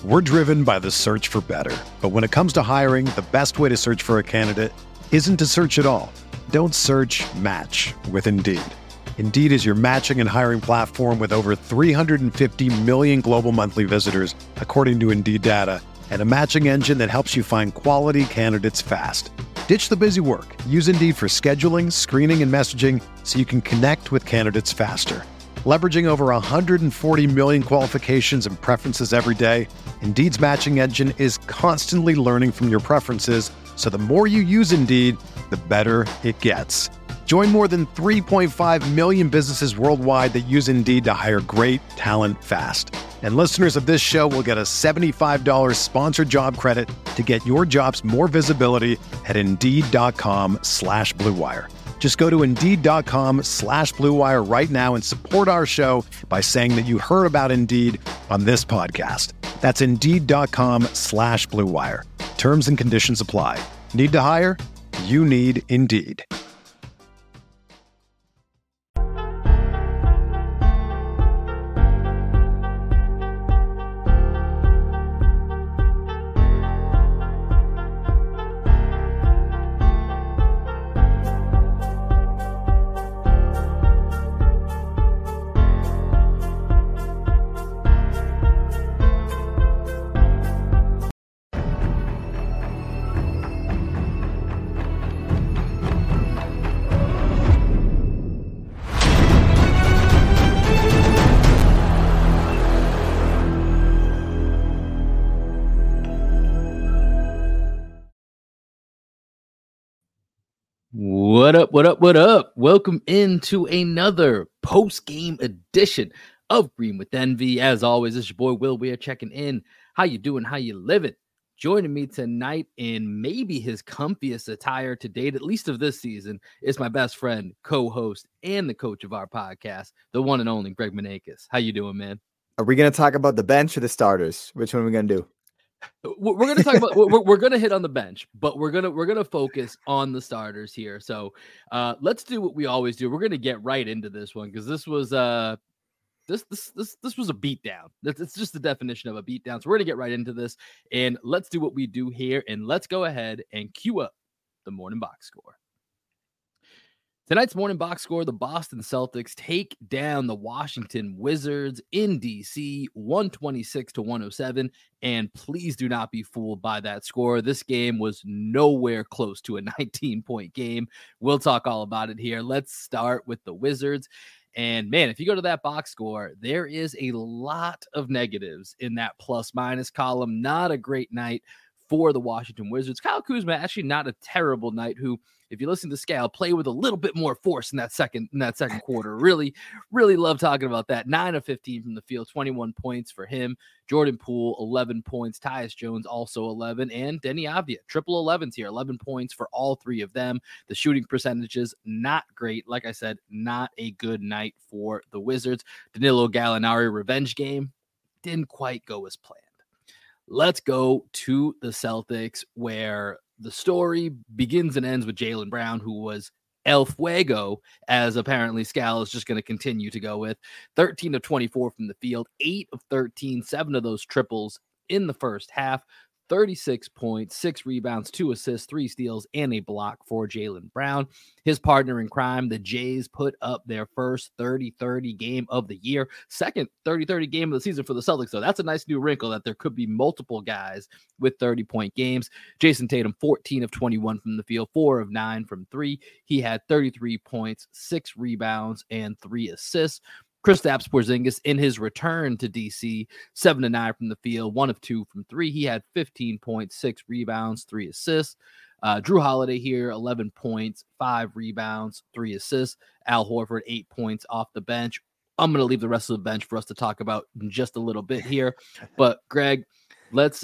We're driven by the search for better. But when it comes to hiring, the best way to search for a candidate isn't to search at all. Don't search, match with Indeed. Indeed is your matching and hiring platform with over 350 million global monthly visitors, according to Indeed data, and a matching engine that helps you find quality candidates fast. Ditch the busy work. Use Indeed for scheduling, screening, and messaging so you can connect with candidates faster. Leveraging over 140 million qualifications and preferences every day, Indeed's matching engine is constantly learning from your preferences, so the more you use Indeed, the better it gets. Join more than 3.5 million businesses worldwide that use Indeed to hire great talent fast. And listeners of this show will get a $75 sponsored job credit to get your jobs more visibility at Indeed.com/Blue Wire. Just go to Indeed.com/Blue Wire right now and support our show by saying that you heard about Indeed on this podcast. That's Indeed.com/Blue Wire. Terms and conditions apply. Need to hire? You need Indeed. What up, what up, what up? Welcome into another post-game edition of Green with Envy. As always, it's your boy Will Weir checking in. How you doing? How you living? Joining me tonight in maybe his comfiest attire to date, at least of this season, is my best friend, co-host, and the coach of our podcast, the one and only Greg Manakis. How you doing, man? Are we going to talk about the bench or the starters? Which one are we going to do? We're going to talk about we're going to hit on the bench, but we're going to focus on the starters here. So let's do what we always do. We're going to get right into this one because this was this was a beatdown. It's just the definition of a beatdown. So we're going to get right into this, and let's do what we do here, and let's go ahead and cue up the morning box score. Tonight's morning box score, the Boston Celtics take down the Washington Wizards in DC 126-107. And please do not be fooled by that score. This game was nowhere close to a 19-point game. We'll talk all about it here. Let's start with the Wizards. And man, if you go to that box score, there is a lot of negatives in that plus minus column. Not a great night for the Washington Wizards. Kyle Kuzma, actually not a terrible night, who, if you listen to Scale, play with a little bit more force in that second quarter. Really love talking about that. 9 of 15 from the field, 21 points for him. Jordan Poole, 11 points. Tyus Jones, also 11. And Denny Avdia, triple 11s here, 11 points for all three of them. The shooting percentages, not great. Like I said, not a good night for the Wizards. Danilo Gallinari revenge game didn't quite go as planned. Let's go to the Celtics, where the story begins and ends with Jaylen Brown, who was El Fuego, as apparently Scal is just going to continue to go with. 13 of 24 from the field, 8 of 13, 7 of those triples in the first half. 36 points, 6 rebounds, 2 assists, 3 steals, and a block for Jaylen Brown. His partner in crime, the Jays, put up their first 30-30 game of the year. Second 30-30 game of the season for the Celtics, so that's a nice new wrinkle that there could be multiple guys with 30-point games. Jason Tatum, 14 of 21 from the field, 4 of 9 from 3. He had 33 points, 6 rebounds, and 3 assists. Kristaps Porzingis, in his return to DC, 7 of 9 from the field, 1 of 2 from 3. He had 15 points, 6 rebounds, 3 assists. Drew Holiday here, 11 points, 5 rebounds, 3 assists. Al Horford, 8 points off the bench. I'm going to leave the rest of the bench for us to talk about in just a little bit here. But Greg, let's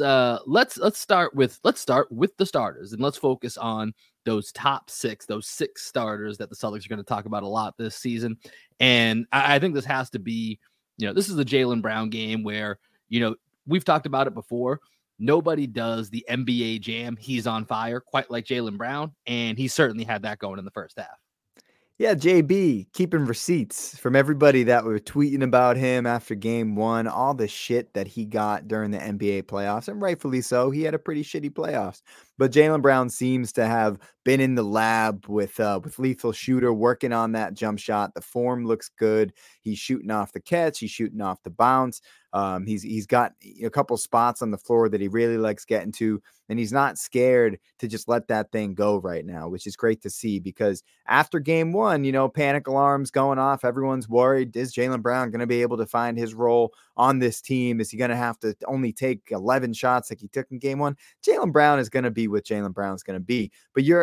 start with the starters, and let's focus on those top 6, those 6 starters that the Celtics are going to talk about a lot this season. And I think this has to be, this is the Jaylen Brown game where, we've talked about it before. Nobody does the NBA jam. He's on fire, quite like Jaylen Brown. And he certainly had that going in the first half. Yeah, JB keeping receipts from everybody that were tweeting about him after game one, all the shit that he got during the NBA playoffs, and rightfully so. He had a pretty shitty playoffs. But Jaylen Brown seems to have been in the lab with Lethal Shooter working on that jump shot. The form looks good. He's shooting off the catch. He's shooting off the bounce. He's got a couple spots on the floor that he really likes getting to, and he's not scared to just let that thing go right now, which is great to see because after game one, panic alarms going off. Everyone's worried. Is Jaylen Brown going to be able to find his role on this team? Is he going to have to only take 11 shots like he took in game one? Jaylen Brown is going to be what Jaylen Brown is going to be.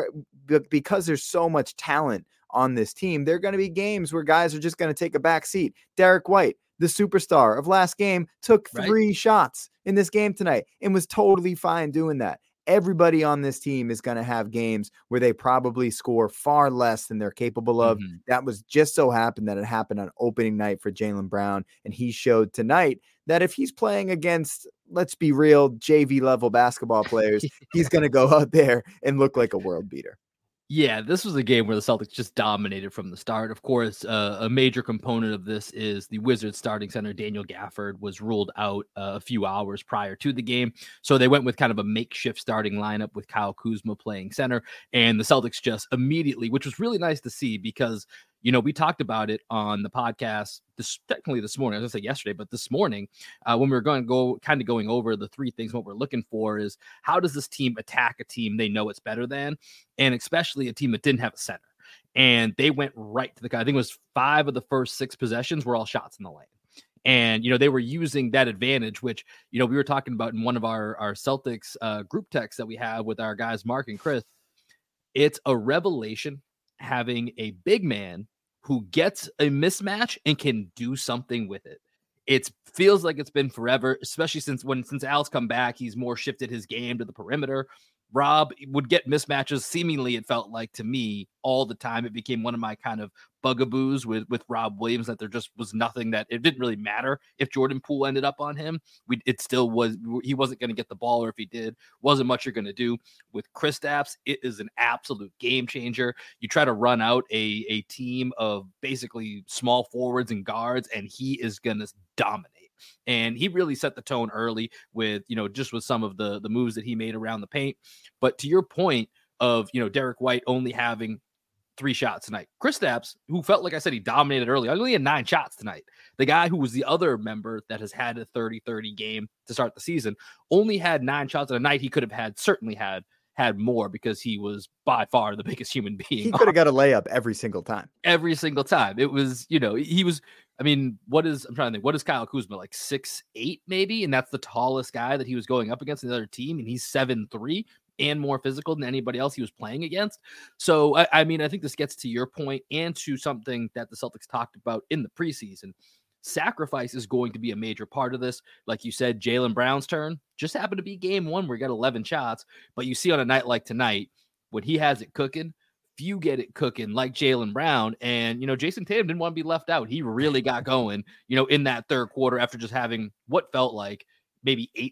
But because there's so much talent on this team, there are going to be games where guys are just going to take a back seat. Derek White, the superstar of last game, took 3 shots in this game tonight and was totally fine doing that. Everybody on this team is going to have games where they probably score far less than they're capable of. Mm-hmm. That was just so happened that it happened on opening night for Jaylen Brown. And he showed tonight that if he's playing against, let's be real, JV level basketball players, he's going to go out there and look like a world beater. Yeah, this was a game where the Celtics just dominated from the start. Of course, a major component of this is the Wizards starting center, Daniel Gafford, was ruled out a few hours prior to the game. So they went with kind of a makeshift starting lineup with Kyle Kuzma playing center. And the Celtics just immediately, which was really nice to see because, we talked about it on the podcast technically this morning. I was going to say yesterday, but this morning, when we were going over the 3 things, what we're looking for is how does this team attack a team they know it's better than, and especially a team that didn't have a center. And they went right to the guy. I think it was 5 of the first 6 possessions were all shots in the lane. And, they were using that advantage, which, we were talking about in one of our Celtics group texts that we have with our guys, Mark and Chris. It's a revelation having a big man who gets a mismatch and can do something with it. It feels like it's been forever, especially since Al's come back, he's more shifted his game to the perimeter. Rob would get mismatches. Seemingly, it felt like to me all the time. It became one of my kind of bugaboos with Rob Williams, that there just was nothing that it didn't really matter if Jordan Poole ended up on him. It still was, he wasn't going to get the ball, or if he did, wasn't much you're going to do. With Kristaps, it is an absolute game changer. You try to run out a team of basically small forwards and guards, and he is going to dominate. And he really set the tone early with, just with some of the moves that he made around the paint. But to your point of, Derek White only having 3 shots tonight, Kristaps, who felt like I said he dominated early, only had 9 shots tonight. The guy who was the other member that has had a 30-30 game to start the season only had 9 shots in a night. He could have certainly had more because he was by far the biggest human being. He could have got a layup every single time. Every single time. It was, he was, I'm trying to think, what is Kyle Kuzma, like 6'8" maybe? And that's the tallest guy that he was going up against in the other team. And he's 7'3" and more physical than anybody else he was playing against. So, I think this gets to your point and to something that the Celtics talked about in the preseason. Sacrifice is going to be a major part of this. Like you said, Jaylen Brown's turn just happened to be game 1 where he got 11 shots. But you see on a night like tonight, when he has it cooking, few get it cooking like Jaylen Brown. And, Jason Tatum didn't want to be left out. He really got going, in that third quarter after just having what felt like maybe 8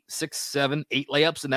layups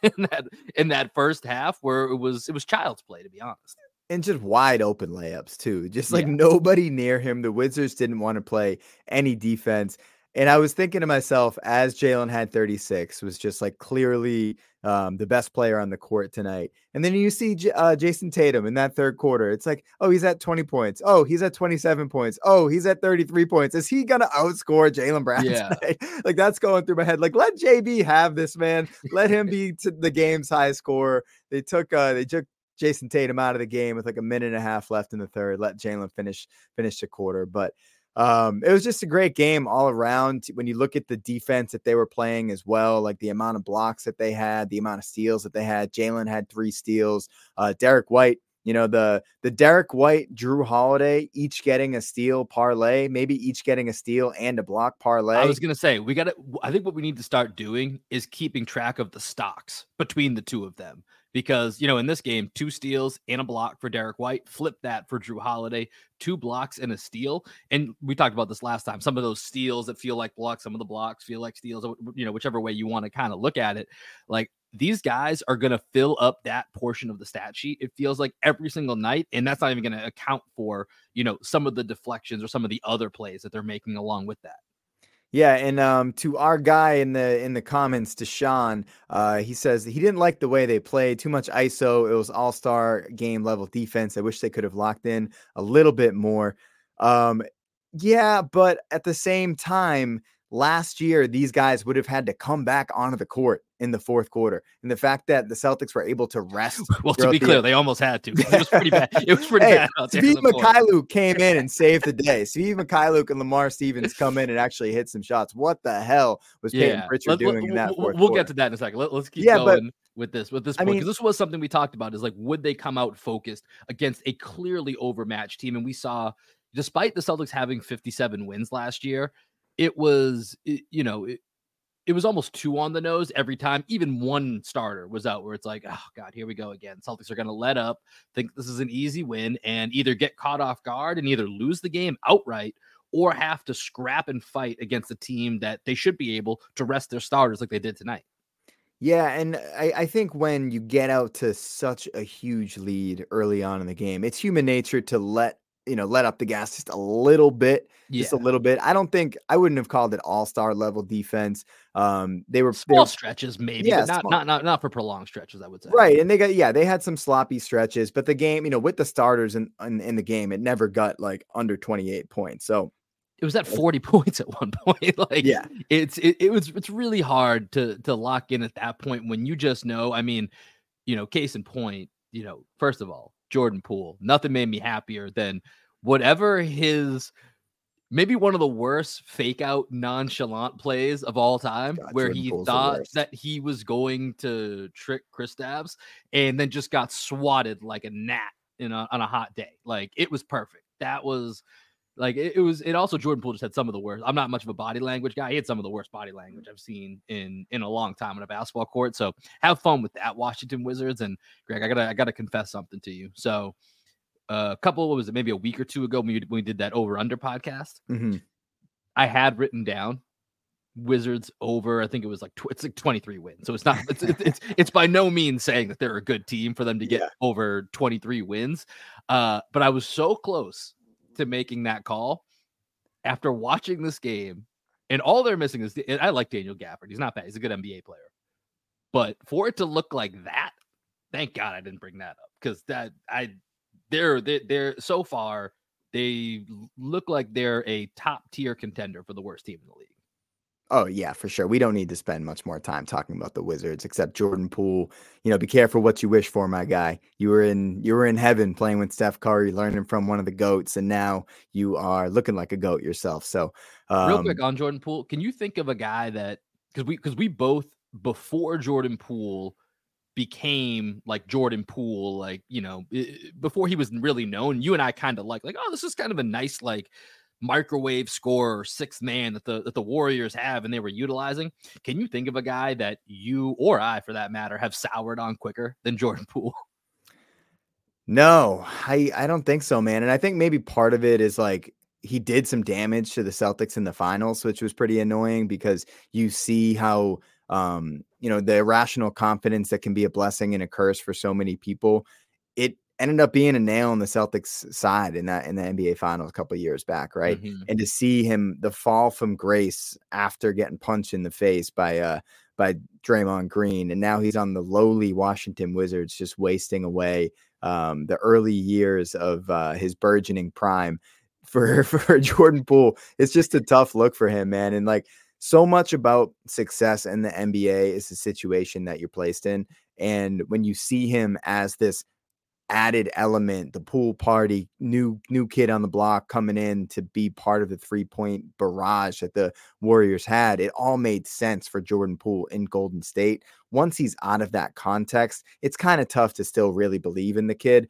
in that first half, where it was child's play, to be honest. And just wide open layups too. Just like nobody near him. The Wizards didn't want to play any defense. And I was thinking to myself, as Jaylen had 36, was just like clearly the best player on the court tonight. And then you see Jason Tatum in that third quarter. It's like, oh, he's at 20 points. Oh, he's at 27 points. Oh, he's at 33 points. Is he going to outscore Jaylen Brown tonight? Like, that's going through my head. Like, let JB have this, man. Let him be the game's high scorer. They took Jason Tatum out of the game with like a minute and a half left in the third. Let Jaylen finish the quarter. But it was just a great game all around. When you look at the defense that they were playing as well, like the amount of blocks that they had, the amount of steals that they had. Jaylen had 3 steals. Derek White, the Derek White, Drew Holiday, each getting a steal parlay, maybe each getting a steal and a block parlay. I was going to say, I think what we need to start doing is keeping track of the stocks between the two of them, because, in this game, 2 steals and a block for Derek White, flip that for Drew Holiday, 2 blocks and a steal. And we talked about this last time. Some of those steals that feel like blocks, some of the blocks feel like steals, whichever way you want to kind of look at it. Like, these guys are going to fill up that portion of the stat sheet. It feels like every single night. And that's not even going to account for, some of the deflections or some of the other plays that they're making along with that. Yeah, and to our guy in the comments, to Sean, he says he didn't like the way they played. Too much ISO. It was all-star game level defense. I wish they could have locked in a little bit more. Yeah, but at the same time, last year, these guys would have had to come back onto the court in the fourth quarter. And the fact that the Celtics were able to rest. Well, to be clear, they almost had to. It was pretty bad. It was pretty bad. Svi Mykhailiuk came in and saved the day. Svi Mykhailiuk and Lamar Stevens come in and actually hit some shots. What the hell was Peyton Pritchard doing in that fourth quarter? We'll get to that in a second. Let's keep going with this point, because this was something we talked about, is like, would they come out focused against a clearly overmatched team? And we saw, despite the Celtics having 57 wins last year, it was, it was almost 2 on the nose every time. Even one starter was out where it's like, oh God, here we go again. Celtics are going to let up, think this is an easy win, and either get caught off guard and either lose the game outright or have to scrap and fight against a team that they should be able to rest their starters like they did tonight. Yeah, and I think when you get out to such a huge lead early on in the game, it's human nature to let up the gas just a little bit. Just a little bit. I wouldn't have called it all-star level defense. They were small stretches, maybe, but not for prolonged stretches, I would say. Right. And they had some sloppy stretches, but the game, with the starters in the game, it never got like under 28 points. So it was at 40 points at one point. Like, yeah, it's really hard to lock in at that point when you just know. I mean, case in point, first of all, Jordan Poole, nothing made me happier than whatever his maybe one of the worst fake out nonchalant plays of all time, where Jordan he Poole's thought that he was going to trick Kristaps and then just got swatted like a gnat on a hot day. Like, it was perfect. That was like, it also, Jordan Poole just had some of the worst. I'm not much of a body language guy. He had some of the worst body language I've seen in a long time on a basketball court. So have fun with that, Washington Wizards. And Greg, I gotta confess something to you. So maybe a week or 2 ago when we did that over-under podcast, I had written down Wizards over, I think it was like, it's like 23 wins. So it's not, it's by no means saying that they're a good team for them to get over 23 wins. But I was so close to making that call after watching this game, and all they're missing is, I like Daniel Gafford. He's not bad. He's a good NBA player, but for it to look like that, thank God I didn't bring that up, because they're so far, they look like they're a top tier contender for the worst team in the league. Oh yeah, for sure. We don't need to spend much more time talking about the Wizards, except Jordan Poole. Be careful what you wish for, my guy. You were in heaven playing with Steph Curry, learning from one of the GOATs, and now you are looking like a GOAT yourself. So real quick on Jordan Poole, can you think of a guy that, because we both, before Jordan Poole became like Jordan Poole, like, before he was really known, you and I kind of like, oh, this is kind of a nice, like, microwave scorer, 6th man that the Warriors have and they were utilizing. Can you think of a guy that you, or I for that matter, have soured on quicker than Jordan Poole? No, I don't think so, man. And I think maybe part of it is like, he did some damage to the Celtics in the finals, which was pretty annoying, because you see how the irrational confidence that can be a blessing and a curse for so many people. It ended up being a nail on the Celtics side in the NBA Finals a couple of years back, right? Mm-hmm. And to see him, the fall from grace after getting punched in the face by Draymond Green, and now he's on the lowly Washington Wizards, just wasting away the early years of his burgeoning prime for Jordan Poole. It's just a tough look for him, man. And like, so much about success in the NBA is the situation that you're placed in. And when you see him as this added element, the pool party, new kid on the block coming in to be part of the 3-point barrage that the Warriors had. It all made sense for Jordan Poole in Golden State. Once he's out of that context, it's kind of tough to still really believe in the kid.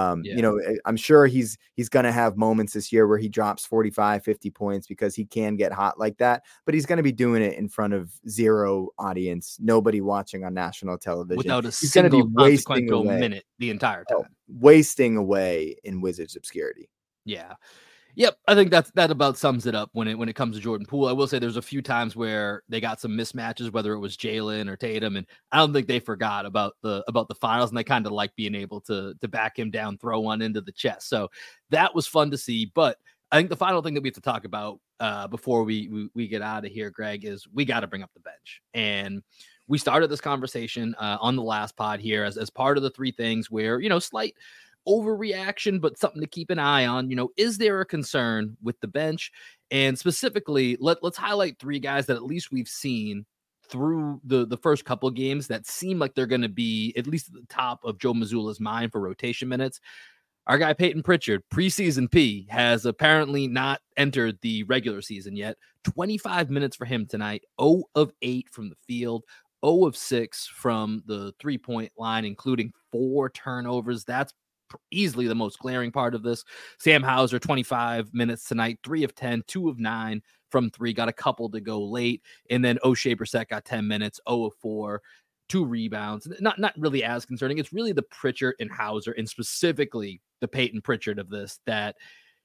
I'm sure he's going to have moments this year where he drops 45, 50 points because he can get hot like that, but he's going to be doing it in front of zero audience, nobody watching on national television. Without a he's single consequential minute the entire time. Wasting away in Wizards obscurity. Yeah. Yep, I think that about sums it up when it comes to Jordan Poole. I will say there's a few times where they got some mismatches, whether it was Jalen or Tatum, and I don't think they forgot about the finals, and they kind of like being able to back him down, throw one into the chest. So that was fun to see. But I think the final thing that we have to talk about before we get out of here, Greg, is we got to bring up the bench. And we started this conversation on the last pod here as part of the three things where, slight overreaction, but something to keep an eye on. Is there a concern with the bench? And specifically, let's highlight three guys that at least we've seen through the first couple of games that seem like they're going to be at least at the top of Joe Mazzulla's mind for rotation minutes. Our guy Peyton Pritchard, preseason P, has apparently not entered the regular season yet. 25 minutes for him tonight, 0 of 8 from the field, 0 of 6 from the 3-point line, including 4 turnovers. That's easily the most glaring part of this. Sam Hauser, 25 minutes tonight, 3 of 10, 2 of 9 from 3, got a couple to go late. And then O'Shea Brissett got 10 minutes, 0 of 4, 2 rebounds. Not really as concerning. It's really the Pritchard and Hauser, and specifically the Peyton Pritchard of this, that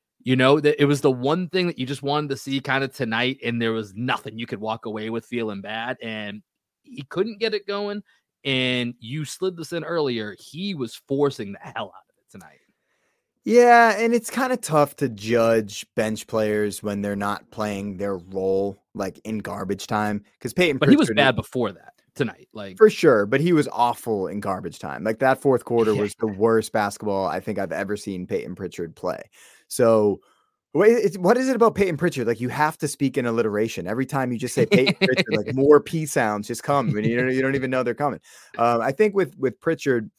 that it was the one thing that you just wanted to see kind of tonight, and there was nothing you could walk away with feeling bad, and he couldn't get it going. And you slid this in earlier. He was forcing the hell out of it tonight. Yeah, and it's kind of tough to judge bench players when they're not playing their role like in garbage time, because Peyton Pritchard, he was bad before that tonight, like for sure, but he was awful in garbage time. Like that fourth quarter was the worst basketball I think I've ever seen Peyton Pritchard play. So what is it about Peyton Pritchard? Like you have to speak in alliteration every time you just say Peyton Pritchard. Like more P sounds just come, and you don't even know they're coming. I think with Pritchard,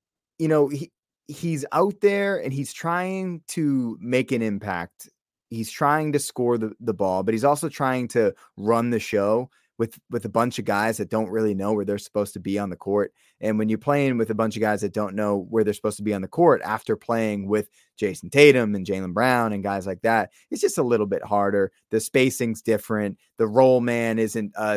he's out there and he's trying to make an impact. He's trying to score the ball, but he's also trying to run the show with a bunch of guys that don't really know where they're supposed to be on the court. And when you're playing with a bunch of guys that don't know where they're supposed to be on the court after playing with Jason Tatum and Jaylen Brown and guys like that, it's just a little bit harder. The spacing's different. The roll man isn't a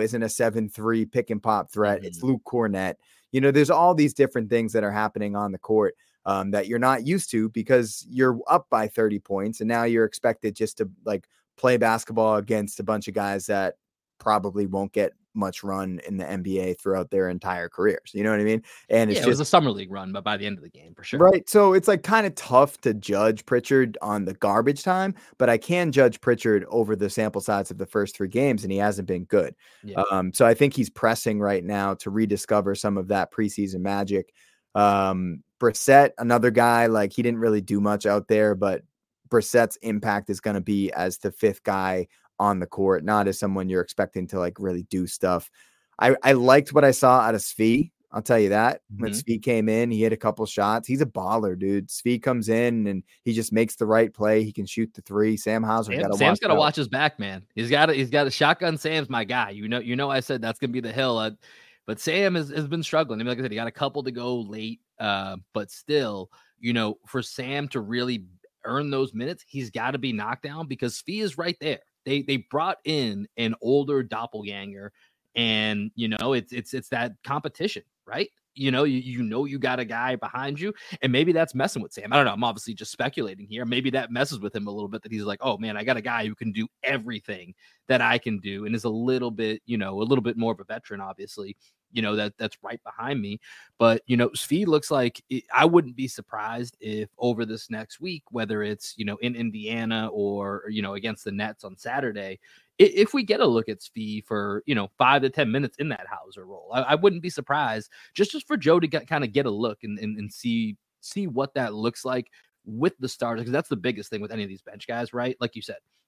7-3 pick and pop threat. It's Luke Cornett. There's all these different things that are happening on the court that you're not used to because you're up by 30 points. And now you're expected just to like play basketball against a bunch of guys that probably won't get much run in the NBA throughout their entire careers. You know what I mean? And it was a summer league run, but by the end of the game, for sure. Right. So it's like kind of tough to judge Pritchard on the garbage time, but I can judge Pritchard over the sample size of the first 3 games, and he hasn't been good. Yeah. So I think he's pressing right now to rediscover some of that preseason magic. Brissett, another guy, like he didn't really do much out there, but Brissett's impact is going to be as the 5th guy on the court, not as someone you're expecting to like really do stuff. I liked what I saw out of Svi. I'll tell you that. When Svi came in, he hit a couple shots. He's a baller, dude. Svi comes in and he just makes the right play. He can shoot the 3. Sam Hauser Sam's got to watch his back, man. He's got a shotgun. Sam's my guy. I said that's gonna be the hill. But Sam has been struggling. I mean, like I said, he got a couple to go late. But still, for Sam to really earn those minutes, he's got to be knocked down because Svi is right there. They brought in an older doppelganger, and it's that competition, right? You got a guy behind you, and maybe that's messing with Sam. I don't know. I'm obviously just speculating here. Maybe that messes with him a little bit, that he's like, oh man, I got a guy who can do everything that I can do, and is a little bit more of a veteran, obviously. That's right behind me. But, Svi looks like I wouldn't be surprised if over this next week, whether it's, in Indiana or, against the Nets on Saturday, if we get a look at Svi for, 5 to 10 minutes in that Hauser role, I wouldn't be surprised just for Joe to kind of get a look and see what that looks like with the starters, because that's the biggest thing with any of these bench guys, right? Like you said,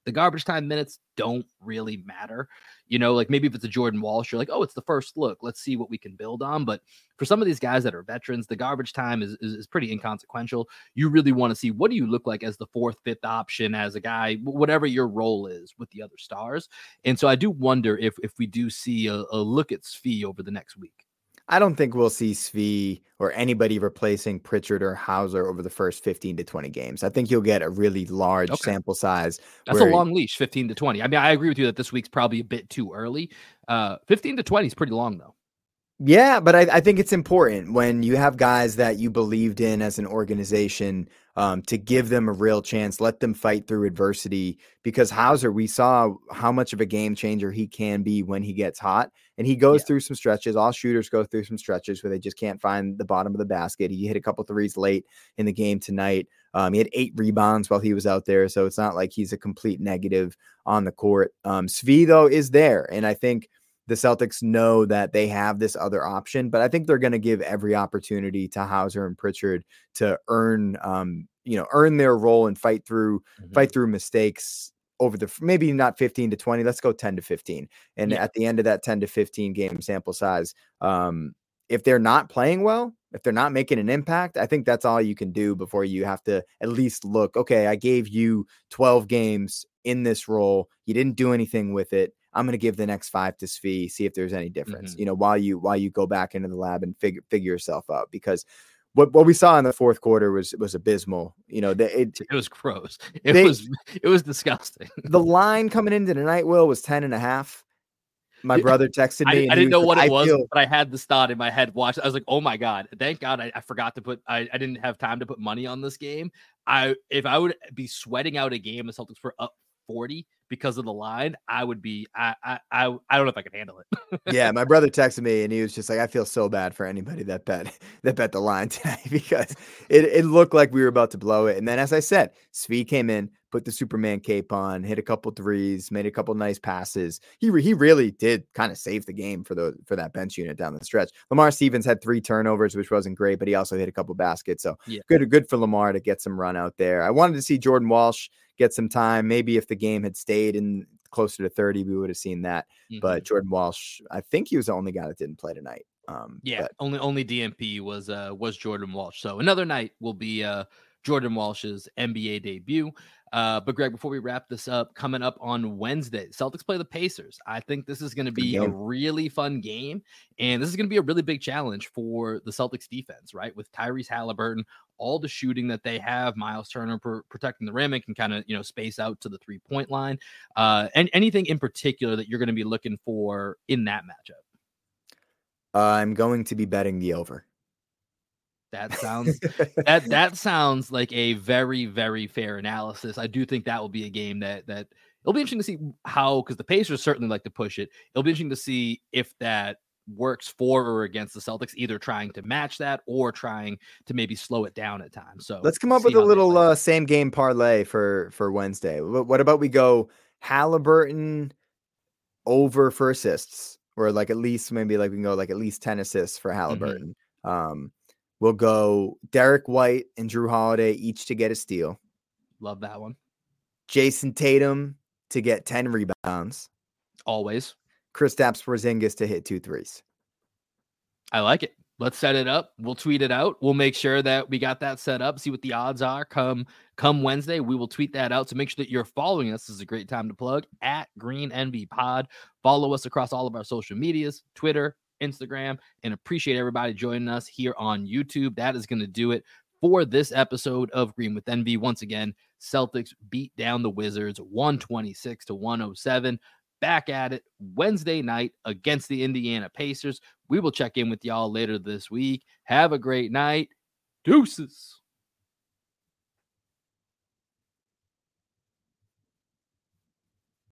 The garbage time minutes don't really matter. Like maybe if it's a Jordan Walsh, you're like, oh, it's the first look. Let's see what we can build on. But for some of these guys that are veterans, the garbage time is pretty inconsequential. You really want to see what do you look like as the fourth, fifth option, as a guy, whatever your role is with the other stars. And so I do wonder if we do see a look at Svi over the next week. I don't think we'll see Svi or anybody replacing Pritchard or Hauser over the first 15 to 20 games. I think you'll get a really large sample size. That's a long leash, 15 to 20. I mean, I agree with you that this week's probably a bit too early. 15 to 20 is pretty long, though. Yeah, but I think it's important when you have guys that you believed in as an organization to give them a real chance, let them fight through adversity, because Hauser, we saw how much of a game changer he can be when he gets hot, and he goes through some stretches. All shooters go through some stretches where they just can't find the bottom of the basket. He hit a couple threes late in the game tonight. He had 8 rebounds while he was out there, so it's not like he's a complete negative on the court. Svi, though, is there, and I think the Celtics know that they have this other option, but I think they're going to give every opportunity to Hauser and Pritchard to earn their role and fight through mistakes over the, maybe not 15 to 20, let's go 10 to 15. And at the end of that 10 to 15 game sample size, if they're not playing well, if they're not making an impact, I think that's all you can do before you have to at least look, okay, I gave you 12 games in this role. You didn't do anything with it. I'm going to give the next 5 to Svi, see if there's any difference, while you go back into the lab and figure yourself out, because what we saw in the fourth quarter was abysmal. It was gross. It was disgusting. The line coming into tonight, Will, was 10.5. My brother texted me. I didn't know what it was, but I had the stat in my head. I was like, oh my God, thank God I forgot to put, I didn't have time to put money on this game. If I would be sweating out a game, the Celtics were up 40 because of the line, I would be, I don't know if I could handle it. Yeah. My brother texted me and he was just like, I feel so bad for anybody that bet the line tonight, because it looked like we were about to blow it. And then, as I said, Svi came in, put the Superman cape on, hit a couple threes, made a couple nice passes. He really did kind of save the game for that bench unit down the stretch. Lamar Stevens had 3 turnovers, which wasn't great, but he also hit a couple baskets. So good for Lamar to get some run out there. I wanted to see Jordan Walsh get some time. Maybe if the game had stayed in closer to 30, we would have seen that. But Jordan Walsh, I think he was the only guy that didn't play tonight. Only DMP was Jordan Walsh. So another night will be Jordan Walsh's NBA debut. But Greg, before we wrap this up, coming up on Wednesday, Celtics play the Pacers. I think this is going to be a really fun game, and this is going to be a really big challenge for the Celtics defense, right? With Tyrese Halliburton, all the shooting that they have, Miles Turner protecting the rim and can kind of, space out to the 3-point line. And anything in particular that you're going to be looking for in that matchup? I'm going to be betting the over. That sounds like a very, very fair analysis. I do think that will be a game that it'll be interesting to see how, because the Pacers certainly like to push it. It'll be interesting to see if that works for or against the Celtics, either trying to match that or trying to maybe slow it down at times. So let's come up with a little same game parlay for Wednesday. What about we go Halliburton over for assists, or like at least we can go like at least 10 assists for Halliburton. We'll go Derek White and Drew Holiday each to get a steal. Love that one. Jason Tatum to get 10 rebounds. Always. Kristaps Porzingis to hit 2 threes. I like it. Let's set it up. We'll tweet it out. We'll make sure that we got that set up. See what the odds are come Wednesday. We will tweet that out. So make sure that you're following us. This is a great time to plug at Green NB Pod. Follow us across all of our social medias, Twitter, Instagram, and appreciate everybody joining us here on YouTube. That is going to do it for this episode of Green with NB. Once again, Celtics beat down the Wizards 126-107. Back at it Wednesday night against the Indiana Pacers. We will check in with y'all later this week. Have a great night. Deuces.